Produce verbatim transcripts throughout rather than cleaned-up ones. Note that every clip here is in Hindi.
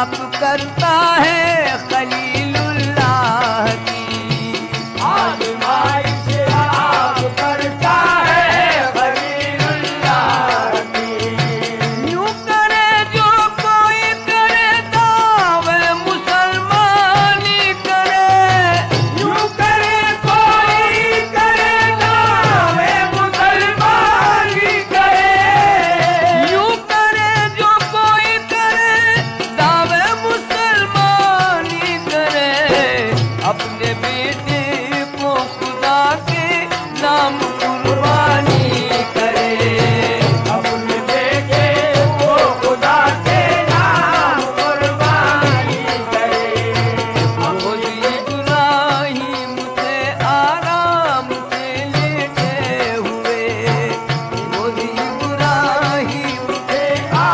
आप करता है खलीलुल्लाह की। आजमाइश आप करता है खलीलुल्लाह की। यूं करे जो कोई करे दावे मुसलमानी करे। यूं करे कोई करे दावे मुसलमानी करे। यूं करे जो कोई करे दावे मुसलमानी करे। अपने बेटे को खुदा के नाम कुर्बानी करे। अपने बेटे को खुदा के नाम कुर्बानी करे। रोज़ इब्राहीम से आराम से लेटे हुए। रोज़ इब्राहीम से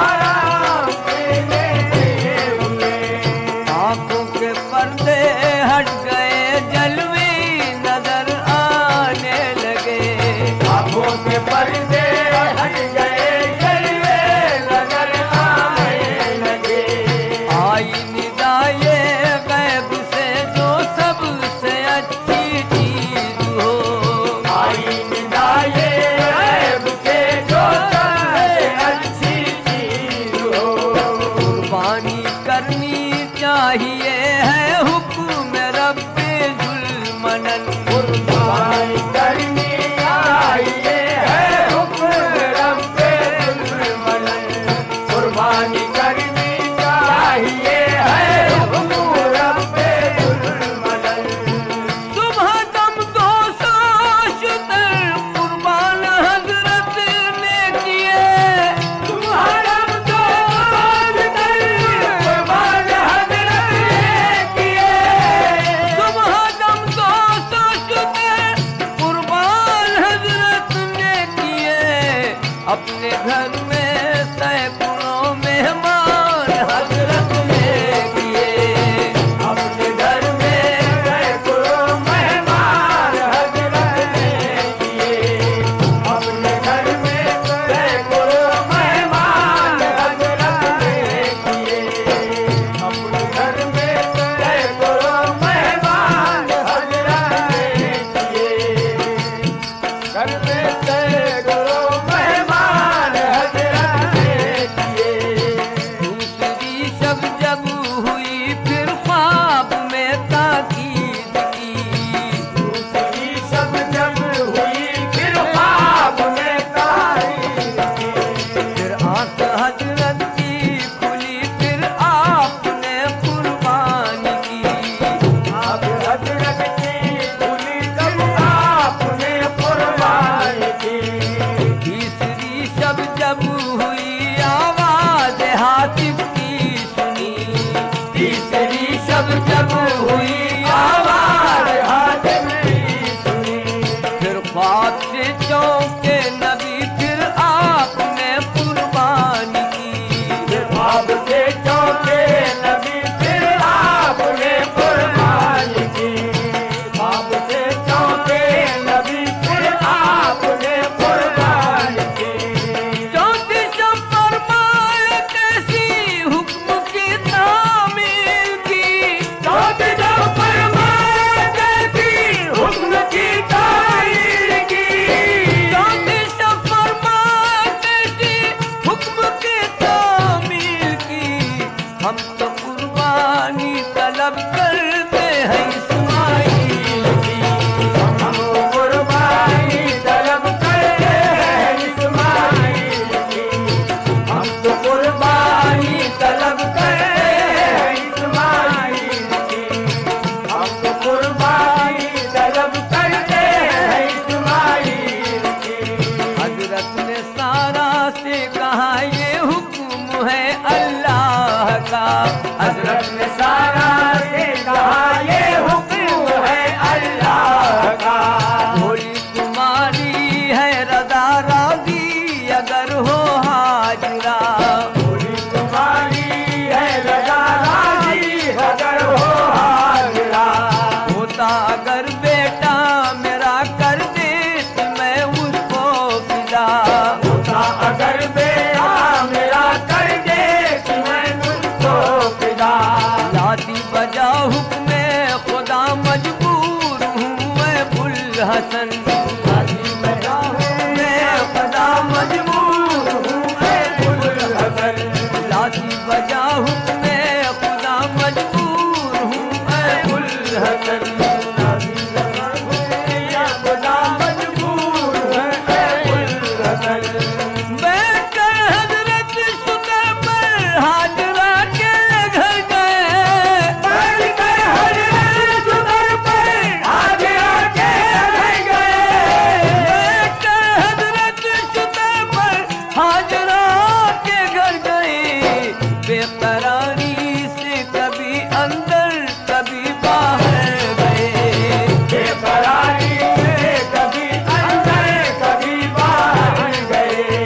आराम से लेटे हुए। आंखों के पर्दे हट गए, जलवे नजर आने लगे। आंखों के पर्दे हट गए, जलवे नजर आने लगे। आई निदाए गैब से जो सबसे अच्छी चीज हो। आई निदाए गैब से जो सबसे अच्छी चीज हो। कुर्बानी करनी चाहिए है हुक्म रब्बे जुल्मनन। कुर्बानी करनी चाहिए है हुक्म रब्बे जुल्मनन। कुर्बानी करनी चाहिए है हुक्म रब्बे जुल्मनन। सुबह दम दो साशतर कुर्बान हजरत ने किए। तुम्हारम दो साशतर कुर्बान हजरत ने किए। सुबह दम दो साशतर कुर्बान हजरत ने किए। अपने घर में सैकड़ों मेहमान हजरत ने किए। अपने घर में सैकड़ों मेहमान हजरत ने किए। अपने घर में सैकड़ों मेहमान हजरत ने किए। अपने घर में सैकड़ों मेहमान हजरत ने किए। घर में सैकड़ों मेहमान हजरत ने किए। दूसरी शब जब हुई फिर ख्वाब में ताकीद की। दूसरी शब जब हुई फिर ख्वाब में तारीफ की। फिर आंख हजरत की खुली फिर आपने कुर्बानी की। आप हजरत की खुली तब आपने कुर्बानी की। तीसरी शब जब हुई आवाज हातिफ की सुनी। तीसरी शब जब हुई आवाज हातिम की सुनी। फिर ख्वाब से चौंके नबी फिर आपने कुर्बानी की। फिर ख्वाब से चौंके नबी फिर आपने कुर्बानी की। ख्वाब से चौंके नबी फिर आपने कुर्बानी की। चौथी शब फरमाया कैसी हुक्म की तामील की। चौथी जब फरमाया कैसी हुक्म की तारीर की। चौथी शब फरमाया कैसी हुक्म की तामील की। हम तो कुर्बानी तलब करते हैं इस्माइल की। हम कुर्बानी तलब करते हैं इस्माइल की। हम तो कुर्बानी तलब करते हैं इस्माइल की। हम तो कुर्बानी तलब करते हैं इस्माइल की। हजरत ने सारा से कहा ये हुक्म है अल्लाह का। हजरत ने सारा से कहा ये हुक्म है अल्लाह का। बोली तुम्हारी है रजा राजी अगर हो हाजरा। बोली तुम्हारी है रजा राजी अगर हो हाजरा। होता अगर बेटा मेरा कर दे तो मैं उसको फिदा। होता अगर बेटा मेरा कर दे कि मैं तुझको फिदा। हसन लाठी बजा हूँ मैं खुदा मजबूर हूँ मैं गुल हसन लाठी बजा हूँ मैं खुदा मजबूर हूँ मैं गुल हसन लाठी बजा हूँ या खुदा मजबूर है ऐ गुल हसन बैठकर हजरत सुते पर हाजरा के घर गए बैठकर हजरत सुतर पर हाजरा के घर गए बैठकर हजरत सुते पर हाजरा के घर गए बेकरारी से कभी अंदर कभी बाहर गए बेकरारी से कभी अंदर कभी बाहर गए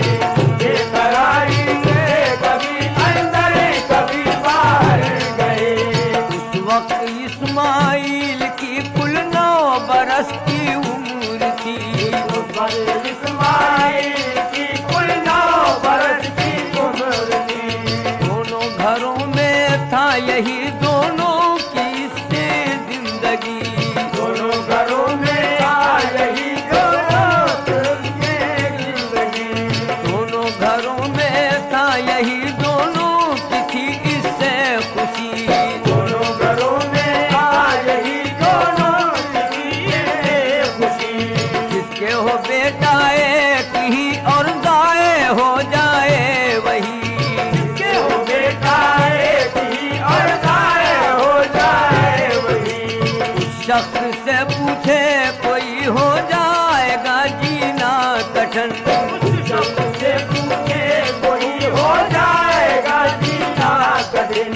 बेकरारी से कभी अंदर कभी बाहर गए उस वक्त इस्माइल की कुल नौ बरस की उम्र थी उस वक्त इस्माइल की कुल नौ बरस की उम्र थी दोनों घरों में था यही दोनों की इससे जिंदगी दोनों घरों में आ यही दोनों के जिंदगी दोनों घरों में था यही दोनों की थी इससे खुशी दोनों घरों में आ यही दोनों की ये खुशी जिसके हो बेटा एक ही और दाए हो जाए वही के हो बेटा एक ही और दाए हो जाए वही उस शख्स से पूछे कोई हो जाएगा जीना कठिन उस शब्द से पूछे कोई हो जाएगा जीना कठिन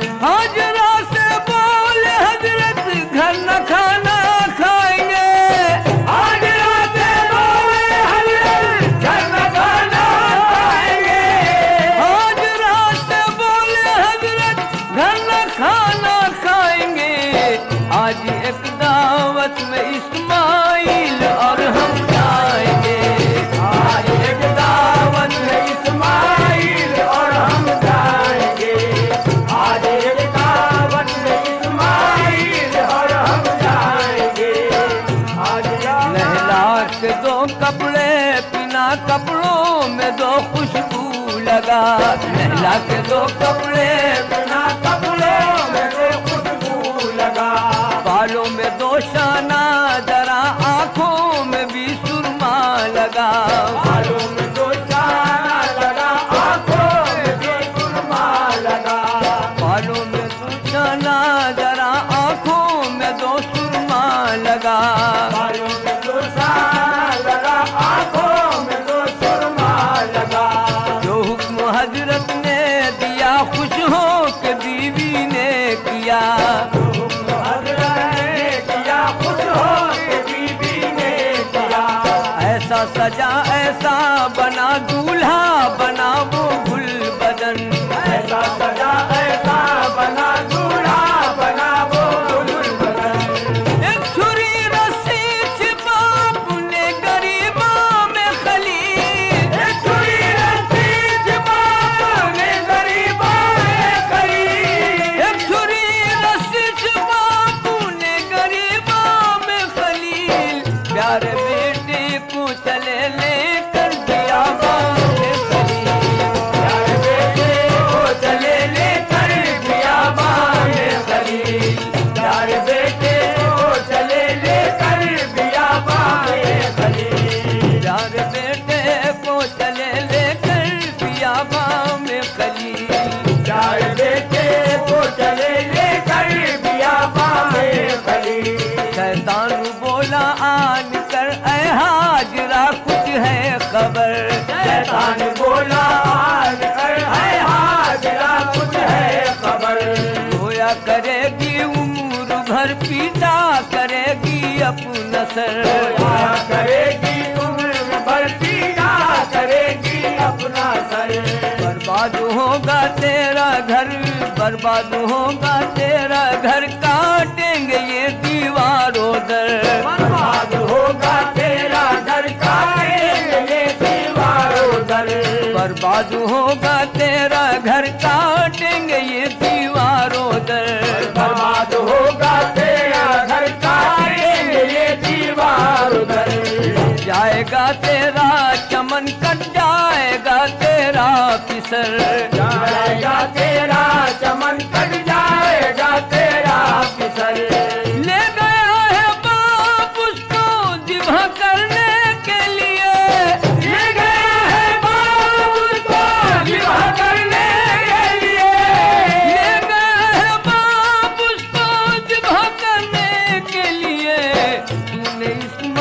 हाजरा से बोले हजरत घर न खाना खाएंगे हाजरा से बोले हजरत घर न खाना खाएंगे हाजरा से बोले हजरत घर न खाना खाएंगे आज एक दावत में इस्माइल और हम जाएंगे आज एक दावत में इस्माइल और हम जाएंगे आज एक दावत में इस्माइल और हम जाएंगे आज लहला के दो कपड़े बिना कपड़ों में दो खुशबू लगा लहला के दो कपड़े बिना कपड़ों में से खुशबू लगा बालों में दो शाना जरा आंखों में भी सुरमा लगा बालों में दो शाना लगा आंखों में भी सुरमा लगा बालों में दो शाना जरा आंखों में दो सुरमा लगा बालों में दो शाना लगा आंखों में दो सुरमा लगा जो हुक्म हजरत ने दिया खुश हो के बीवी ने किया हजरत ने किया खुश हो के बीबी ने किया ऐसा सजा ऐसा बना दूल्हा बना वो गुल बदन ऐसा सजा ऐसा बना दूल्हा बना वो गुल बदन एक छुरी रस्सी छिपा अपने गरीबों में खली एक छुरी रस्सी छिपा अपने गरीबों में खली एक छुरी रस्सी छिपा अपने गरीबों में खलील प्यारे बेटे को चले लेकर दिया बाने खलील प्यारे बेटे को चले लेकर दिया बाने खलील प्यारे बेटे को चले लेकर दिया बाने खलील प्यारे बेटे को चले लेकर दिया बाने खलील प्यारे बेटे को चले लेकर दिया बाने खलील शैतान बोला आन कर ऐ हाजरा कुछ है खबर शैतान बोला आज कर है हाजरा कुछ है खबर रोया करेगी उम्र भर पीता करेगी अपना सर रोया करेगी उम्र भर पीड़ा करेगी अपना सर बर्बाद होगा तेरा घर बर्बाद होगा तेरा घर काटेंगे ये दीवारों दर बर्बाद होगा तेरा घर काटेंगे ये दीवारों दर बर्बाद होगा तेरा घर काटेंगे ये दीवारों दर बर्बाद होगा तेरा घर काटेंगे ये दीवारों असर। जाएगा तेरा चमन, कट जाएगा तेरा फिसल। ले गया है बाप उसको जिभा करने के लिए, ले गया है बाप उसको जिबा करने के लिए। ले गया है बाप उसको जिभा करने के लिए। तूने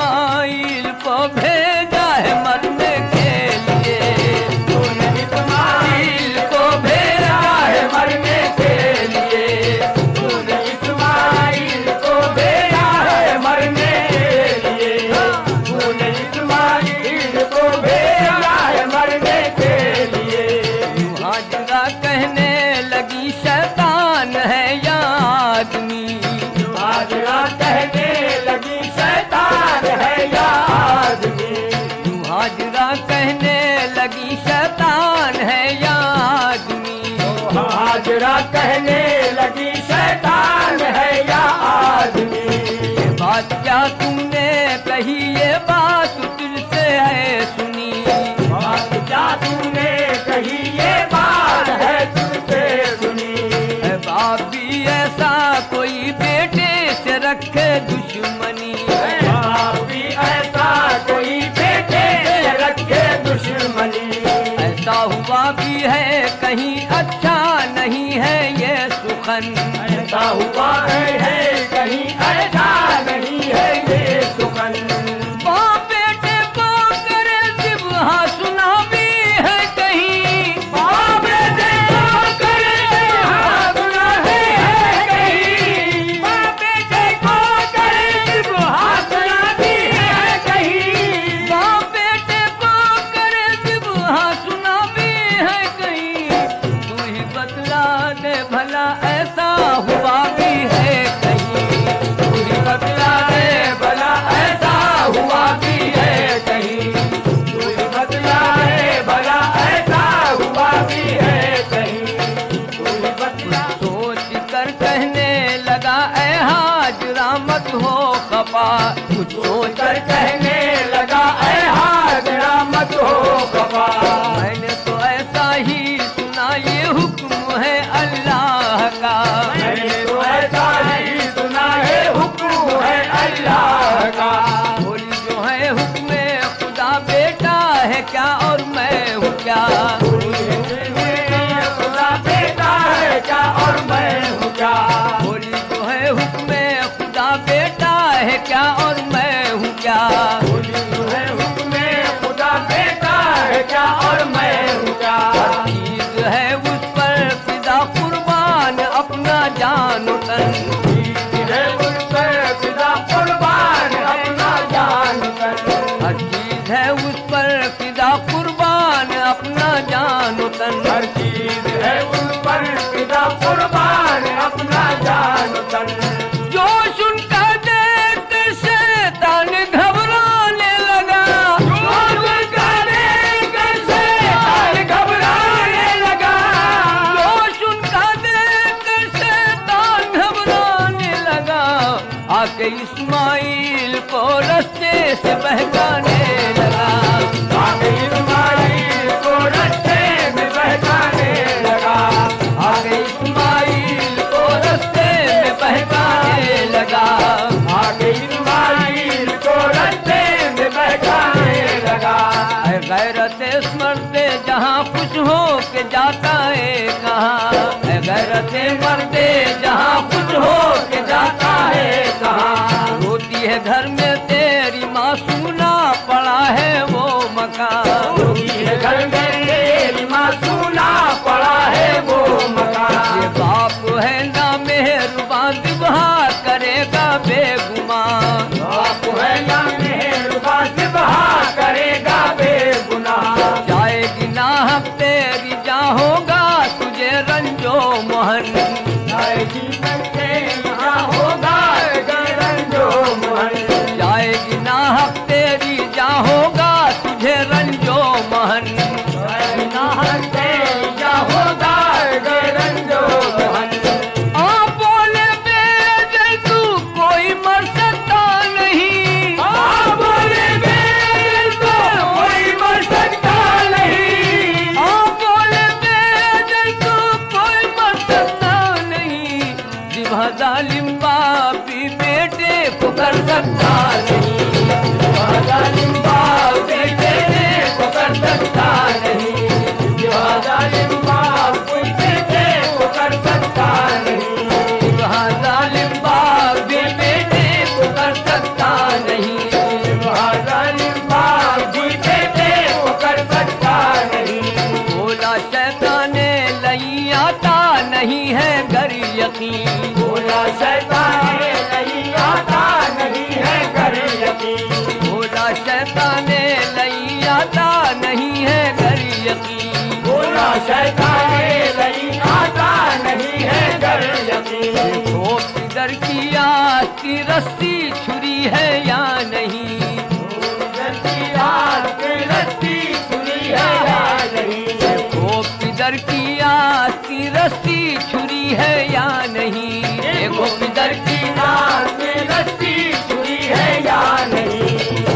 इस्माइल को भेजा है मरने के लिए, तूने इस्माइल को भेजा है मरने के लिए। तूने इस्माइल को भेजा है मरने के लिए। तूने इस्माइल को भेजा है मरने के लिए। हाजरा कहने लगी शैतान है या आदमी, हाजरा कहने लगी शैतान है या आदमी। हाजरा कहने लगी शैतान है या आदमी। हाजरा कहने लगी शैतान है या आदमी। ये बात क्या तुमने कही, ये बात तुझसे है सुनी। बात क्या तूने कही, ये बात है तुझसे सुनी। है बाप भी ऐसा कोई बेटे से रखे दुश्मनी, बाप भी ऐसा कोई बेटे से रखे दुश्मनी। ऐसा हुआ भी है कहीं अच्छा नहीं है ये सुखन। ऐसा हुआ है, है कहीं ऐसा नहीं है ये सुखन। बाप बेटे को करे जिब्हा सुना भी है कहीं, बाप बेटे को करे जिब्हा सुना भी है कहीं। बाप बेटे को करे जिब्हा सुना भी है कहीं। बाप बेटे को करे जिब्हा सुना भी है कहीं। तू ही बतला दे भला ऐसा हुआ भी है कहीं। तू ही बतला दे भला ऐसा हुआ भी है कहीं। तू ही बतला दे भला ऐसा हुआ भी है कहीं। तू ही बतला। सोच कर कहने लगा ऐ हाजरा मत हो खफा, कुछ सोच कर कहने लगा ऐ हाजरा मत हो खफा। मैंने तो ऐसा ही सुना ये हुक्म है अल्लाह का। मैंने तो ऐसा ही सुना है हुक्म है अल्लाह का। बोली जो है हुक्म खुदा बेटा है क्या और मैं हूँ क्या। खुदा बेटा है क्या और मैं हूँ क्या। बोली जो है हुक्म खुदा बेटा है क्या और मैं हूँ क्या। बोली जो है हुक्म खुदा बेटा है क्या और मैं हूँ क्या। चीज है उस पर फिदा कुर्बान अपना जान तन। चीज है उस पर फिदा कुर्बान अपना जान कर। हर चीज है उस पर फिदा कुर्बान अपना जान तन। हर चीज है उस पर फिदा कुर्बान अपना जान तन। जो सुनता देख शैतान घबराने लगा, जो सुनता देख शैतान घबराने लगा। जो सुनता देख शैतान घबराने लगा। आके इस्माइल को रास्ते से बहकाने लगा। आगे इस्माइल को रास्ते में बहकाने लगा। आगे इस्माइल को रास्ते में बहकाने लगा। आगे इस्माइल को रास्ते में बहकाने लगा। है गैरत मर्दे जहाँ कुछ हो के जाता है कहाँ। है गैरत मर्दे जहाँ कुछ हो के जाता है कहाँ। रोती है घर में तेरी माँ सुना पड़ा है वो मकान। रोती है घर में तेरी माँ सुना पड़ा है वो मकान। ये बाप है ना मेहरबान दिबहा करेगा बेगुमान। बाप है ना मेहरबान दिबहा करेगा बेगुनाह। जाएगी नाहक तेरी जा होगा तुझे रंजो मोहन। जाए वहाँ जालिम बाप भी बेटे को कर सकता नहीं, वहाँ जालिम बाप भी बेटे को कर सकता नहीं, वहाँ जालिम बाप भी बेटे को कर सकता नहीं, वहाँ जालिम बाप भी बेटे को कर सकता नहीं, वहाँ जालिम बाप भी बेटे को कर सकता नहीं। बोला शैतान नहीं आता नहीं है घर यकीन, बोला शैतान नहीं आता नहीं है घर यकीन, बोला शैतान नहीं आता नहीं है घर यकीन, बोला शैतान नहीं आता नहीं है घर यकीन। देखो किधर की आस की रस्सी छुरी है या नहीं, जल्दी आस की रस्सी छुरी है या नहीं, देखो किधर की आस की रस्सी छुरी है या नहीं, देखो किधर की आस की रस्सी छुरी है या नहीं,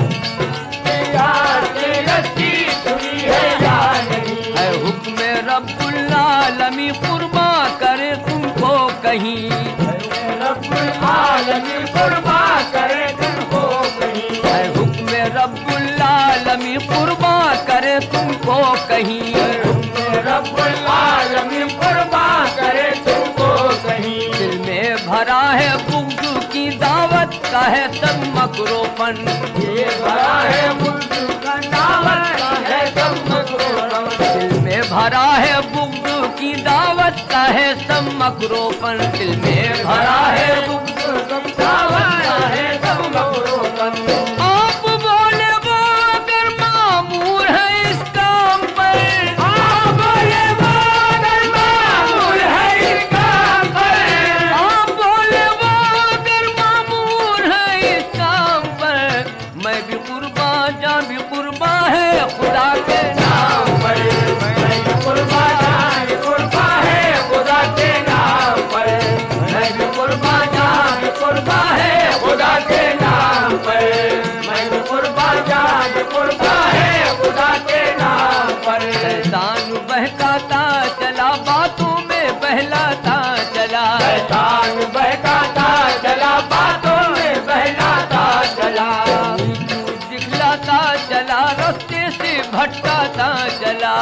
आस की रस्सी छुरी है या नहीं। है हुक्म रब्बुल आलमीन कुर्बा करे तुमको कहीं, रब्बुल आलमीन कुर्बा करे तुमको कहीं, है हुक्म रब्बुल आलमीन कुर्बा करे तुमको कहीं, रब्बुल आलमीन कुर्बा करे तुमको कहीं। दिल में भरा है बुग़्ज़ की दावत का है सब मकरूफन, ये भरा है बुज़्ज़ का दावत का है सब मकरूफन, दिल में भरा है बुग़्ज़ की दावत का है सब मकरूफन, दिल में भरा है बुज़्ज़ का दावत का है सब मकरूफन। आप बोले वो अगर मामूर है इस काम पर, आप बोले वो अगर मामूर है इस काम पर, आप बोले वो अगर मामूर है इस काम पर, मैं भी कुर्बा जा भी कुर्बा है खुदा के नाम पर, मैं भी कुर्बा जान कुर्बा है खुदा के नाम पर, मैं भी कुर्बा जान कुर्बा है खुदा के नाम पर, मैं भी कुर्बा जान कुर्बा है खुदा के नाम पर। शैतान बहकाता चला बातों में बहलाता चला, शैतान बहकाता चला बातों में बहलाता चला, नीचू दिखलाता चला रास्ते से भटकाता चला,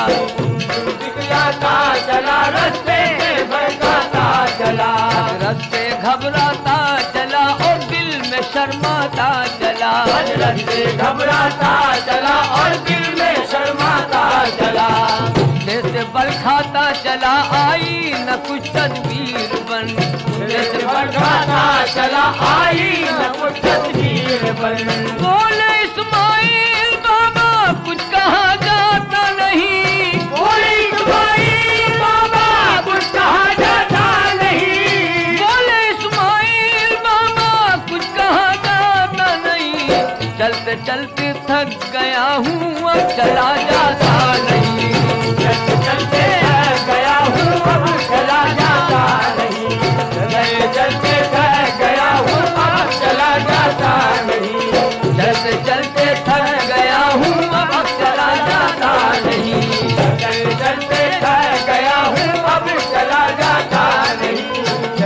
दिखलाता चला रास्ते से भटकाता चला, रास्ते घबराता चला और दिल में शर्माता चला, हजरत से घबराता चला और दिल में शर्माता चला, गुस्से से बल खाता चला आई न कुछ तदबीर बन, गुस्से से बल भटकाता चला आई न कुछ तदबीर बन। बोले इस्माइल बाबा कुछ कहा जाता नहीं, बोले इस्माइल बाबा कुछ कहा जाता नहीं, बोले इस्माइल बाबा कुछ कहा जाता नहीं, चलते चलते थक गया हूँ अब चला जाता नहीं, चलते चलते थक गया हूँ अब चला जाता नहीं, मैं चलते थक गया हूँ अब चला जाता नहीं, चलते चलते थक गया हूँ अब चला जाता नहीं, चलते चलते थक गया हूँ अब चला जाता नहीं।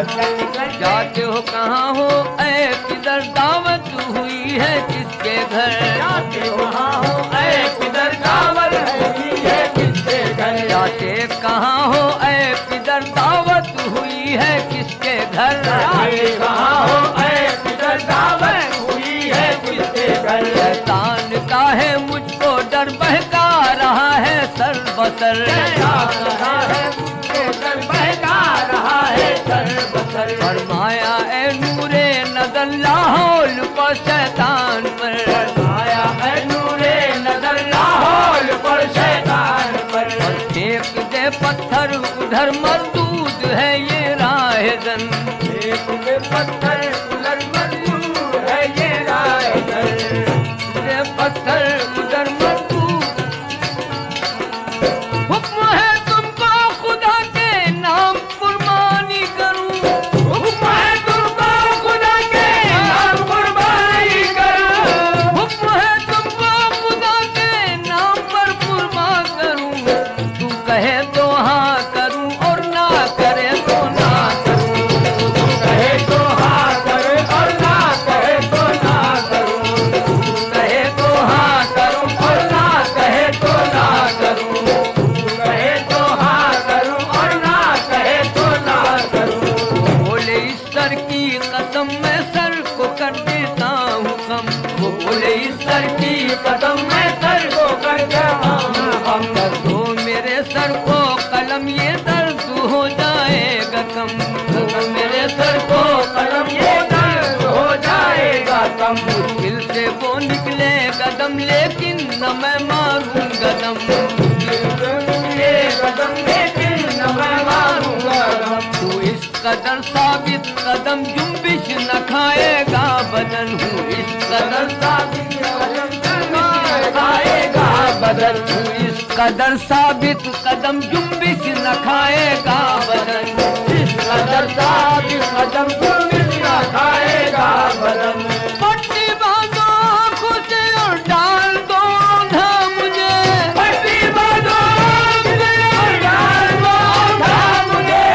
जाते हो कहाँ हो ऐ किधर दावत हुई है किसके घर, जाते वहाँ हो ऐ किधर दावत हुई है किसके घर, जाते कहाँ हो ऐ किधर दावत हुई है किसके घर, जाते कहाँ हो ऐ किधर दावत हुई है किसके घर। शैतान का है मुझको डर बहका रहा है सर बसर, रहा है मुझको डर बहका रहा है सर बसर, फरमाया ए नूरे नजर लाहौल पर शैतान पर, फरमाया है नूरे नजर लाहौल पर शैतान पर, फेंक दे पत्थर उधर मरदूद है ये राहजन, एक में पत्थर उलट मजबूर है ये राहगर, दे पत्थर उधर मरदूद, हुक्म है तुमको खुदा के नाम कुर्बानी करूं, हुक्म है तुमको खुदा के नाम कुर्बानी करो, हुक्म है तुमको खुदा के नाम पर कुर्बान करूं, तू कहे तो हाँ करूं और ना करे तो ना करूं, कहे ईश्वर की कसम मैं सर को कर देता हूँ कम। वो बोले ईश्वर की कदम में सर को कर हम कर दो मेरे सर को कलम, ये दर्द हो जाएगा कम। मेरे सर को कलम ये दर्द हो जाएगा कम। मुश्किल से वो निकले कदम, लेकिन न मैं मारूं कदम। ये कदम लेकिन न मैं मारूंगा कदम। तू इस कदर साबित कदम जुम्बिश न खाएगा बदन हूँ। इस कदर साबित कदम खाएगा बदल। तू इस कदर साबित कदम जुम्बिश न खाएगा बदन। इस कदर साबित कदम जुम्बिश न खाएगा बदल। पट्टी बांधो आँखों से और डाल दो औंधा मुझे। पट्टी बांधो मुझे और डाल दो औंधा मुझे।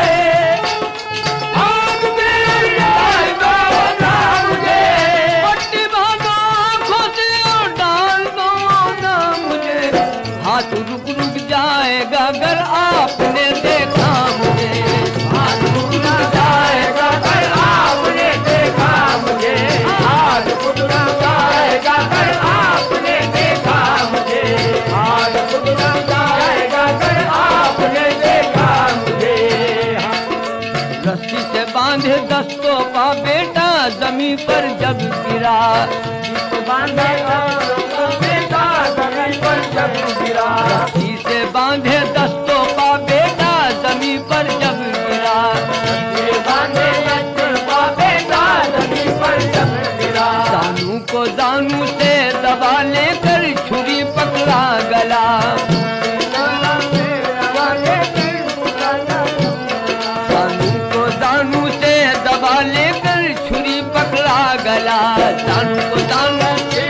आँख में डाल दो औंधा मुझे। पट्टी बांधो आँखों से और डाल दो औंधा मुझे। हाथ रुक रुक जाएगा अगर आपने देखा मुझे। हाथ रुक जाएगा अगर आपने देखा मुझे। हाथ रुक जाएगा अगर आपने देखा मुझे। हाथ रुक जाएगा अगर आपने देखा मुझे। रस्सी से बांधे दस्तों का बेटा जमीन पर जब गिरा। बांधे बेटा जमीन पर जब गिरा। रस्सी से बांधे दस्तों का बेटा जमीन पर जब गिरा। ये बांधे दस्तों का बेटा जमीन पर जब गिरा। दानू को दानू से दबा लेकर छुरी पकड़ा गला। दानू को दानू से दबा लेकर छुरी पकड़ा गला। दानू को दानू से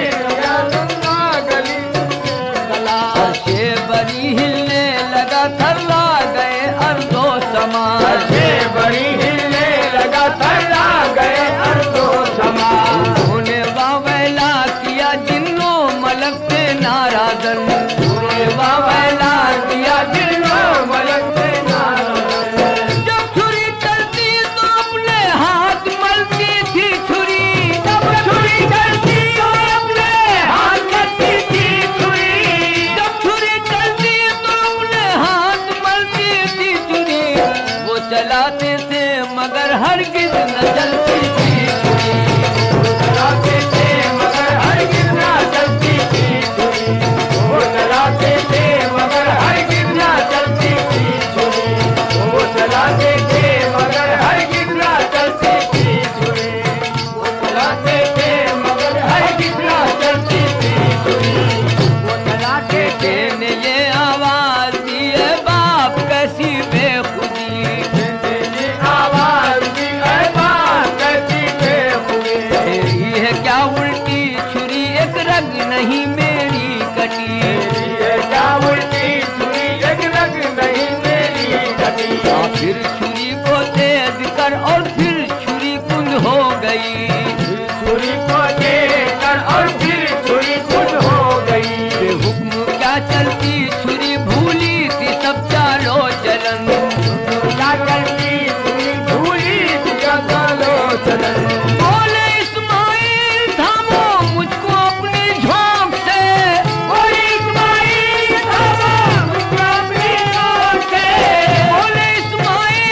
गला। से बड़ी हिलने लगा थर्रा गए अर्दो समा। से बड़ी हिलने लगा थर्रा गए अर्दो समा। उन्होंने वावैला किया जिन्नो मलक पे नाराजन। उन्होंने वावैला किया जिन्नो मलक पे नाराजन। जब छुरी चलती तो अपने हाथ मलती थी छुरी। जब छुरी चलती तो अपने हाथ मलती थी छुरी। जब छुरी चलती तो अपने हाथ मलती थी छुरी। वो चलाते थे मगर हरगिज न चलती थी छुरी। चलाते थे मगर हरगिज ना चलती थी छुरी। वो चलाते थे मगर हरगिज ना चलती थी छुरी। वो चलाते थे मगर हरगिज ना चलती थी छुरी। वो चलाते थे मगर हरगिज ना चलती थी छुरी। वो चलाते थे। ने ये आवाज दी है बाप कैसी बेखुदी। ये आवाज दी है बाप कैसी बेखुदी। तेरी है क्या उल्टी छुरी एक रग नहीं मेरी कटी। ये क्या उल्टी छुरी एक रग नहीं मेरी कटी। फिर छुरी को तेज कर और फिर छुरी कुंद हो गई। छुरी को देखकर और फिर छुरी खुद हो गई। बेहुक्म क्या चलती छुरी भूली थी सब चालो चलन। क्या चलती छुरी भूली दिया चलो चलन। बोले इस्माइल थामो मुझको अपनी झोंक से। बोले इस्माइल थामो मुझको अपनी झोंक से। बोले इस्माइल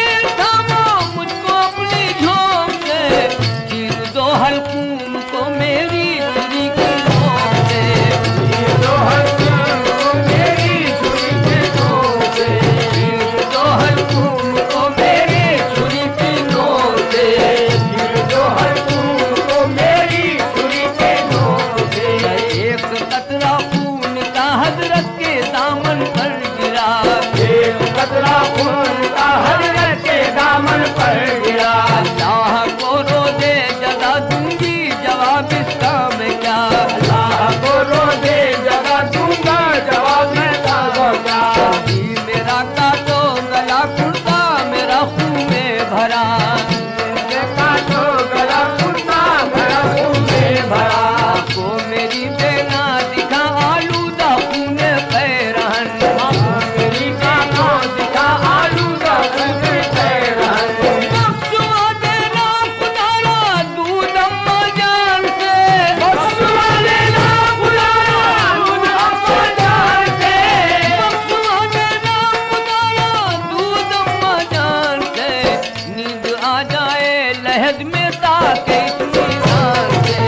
लहद में ताके इत्मीनान से,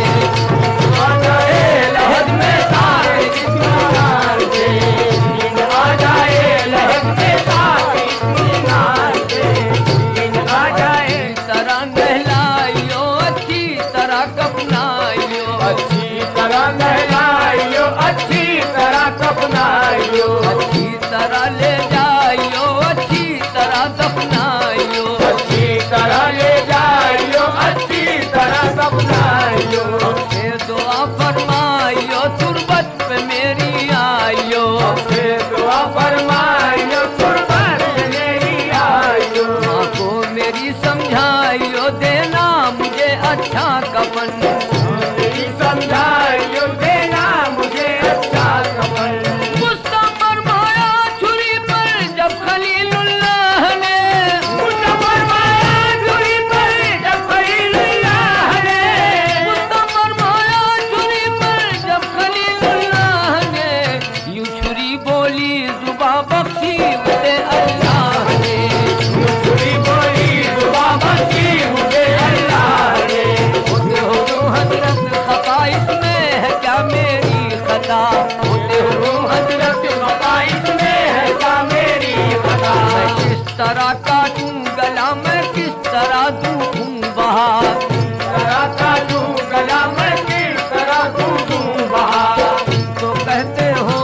आ जाए लहद में ताके इत्मीनान से, नींद आ जाए लहद में ताके इत्मीनान से, नींद आ जाए। तरह नहलाइयो अच्छी तरह कपनाइयो, अच्छी तरह नहलाइयो, अच्छी तरह कपनाइयो, अच्छी तरह ले जाइयो, अच्छी तरह दफनाइयो, अच्छी तरह ले जाइयो, अच्छी तरह कपनाइयो। से दुआ फरमाइयो तुरबत पे मेरी आइयो, से दुआ फरमाइयो तुरबत पे मेरी आइयो। माँ को मेरी समझाइयो देना मुझे अच्छा कफन, मेरी समझाइयो देना मुझे अच्छा कफन। गुस्सा फरमाया छुरी पर जब खलीलुल्लाह ने, गुस्सा फरमाया छुरी पर जब खलीलुल्लाह ने, गुस्सा फरमाया छुरी पर जब खलीलुल्लाह ने, यूं छुरी बोली जुबा बख्शी उसे अल्लाह ने, छुरी बोली जुबा बख्शी मुझे अल्लाह ने। होते हो तुम हजरत खता इसमें है क्या मेरी खता, होते हो तुम हजरत खता इसमें है क्या मेरी खता। मैं किस तरह काटूं गला, मैं किस तरह दूं खून बहा, तरह का दूं गला, मैं किस तरह दूं दूं बहा। तो कहते हो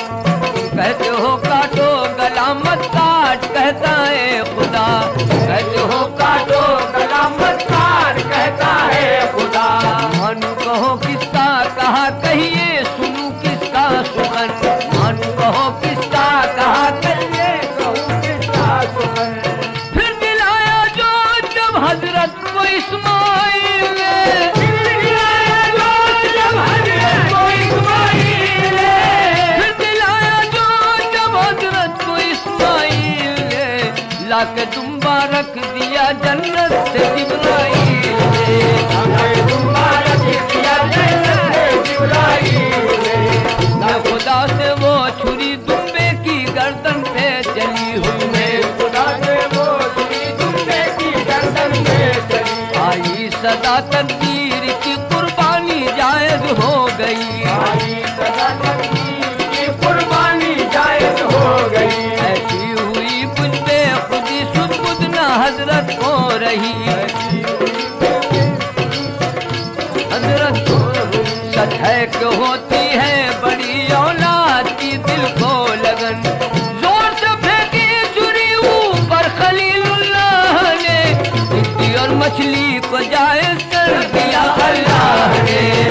कहते हो काटो गला मत काट, कहता है खुदा, कहते हो काटो गला मत काट, कहता है खुदा। मानू कहो किसका कहा कहिए, सुनू किसका सुखन, मानू कहो किसका कहा कहिए कहूँ किसका सुखन। फिर दिलाया जो जब हजरत को इस्माइल ने, दिलाया जो जब हजरत को इस्माइल ने, फिर दिलाया जो जब हजरत को इस्माइल ने, लाके दुम्बा रख दिया जन्नत से जिब्राइल ने, हमें मुबारक दिया जन्नत से जिब्राइल ने। ना खुदा से वो छुरी दुम्बे की गर्दन पे चली हुई में, खुदा से वो छुरी दुम्बे की गर्दन में चली। आई सदा तकदीर की कुर्बानी जायज हो गई, आई सदा तकदीर की कुर्बानी जायज हो गई। ऐसी हुई कुछ बेखुदी सुध बुध न हजरत को रही, हजरत को सच है कि होती है बड़ी औलाद की दिल को लगन, जोर से फेंकी छुरी ऊपर खलीलुल्लाह ने, टिड्डी और मछली को जायज कर दिया अल्लाह ने।